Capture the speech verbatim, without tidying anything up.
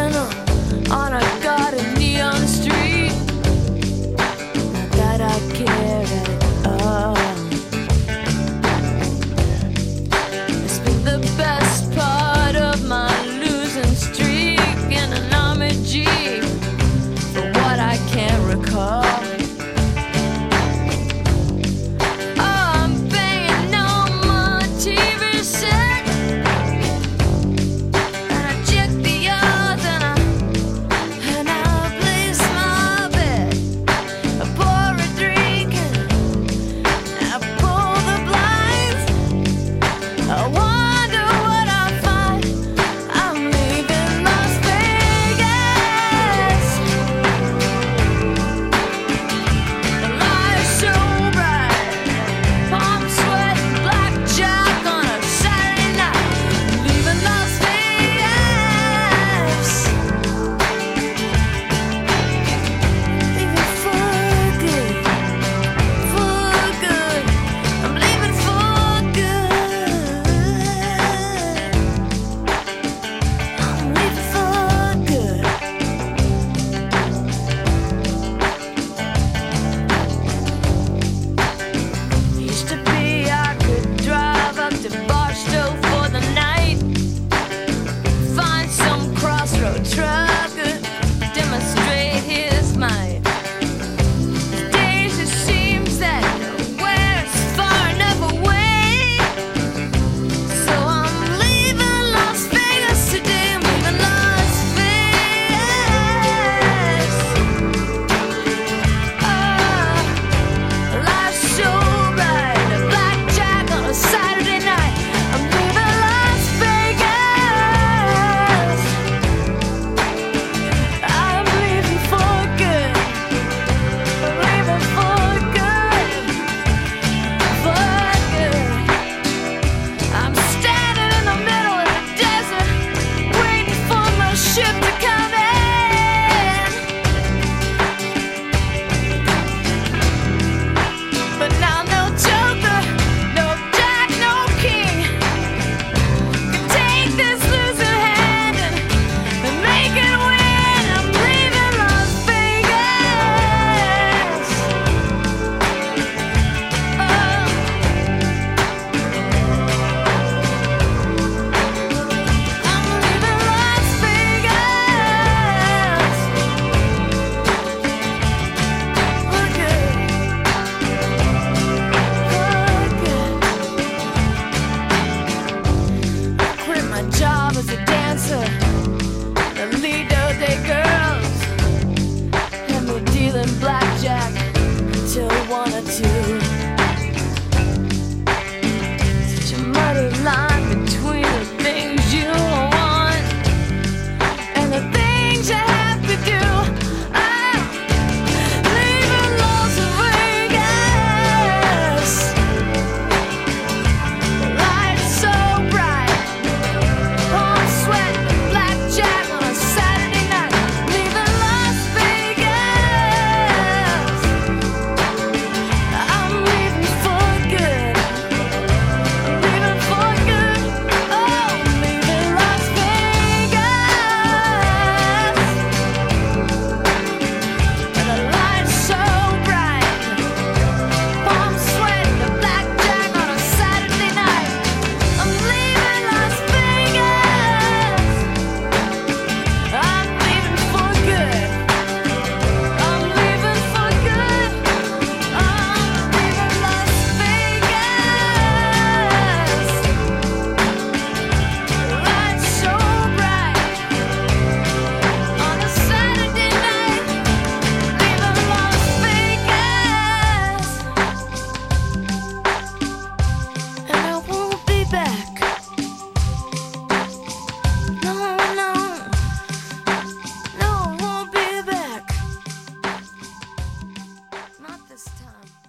candle on a garden neon street. Not that I care at all. It's been the best part of my losing streak in an army jeep, for what I can't recall. The leader, they girls had me dealing blackjack till one or two. Such a muddy line between the things you want and the things you have to do. I'm leaving Las Vegas. The lights so bright, palm sweat. This time.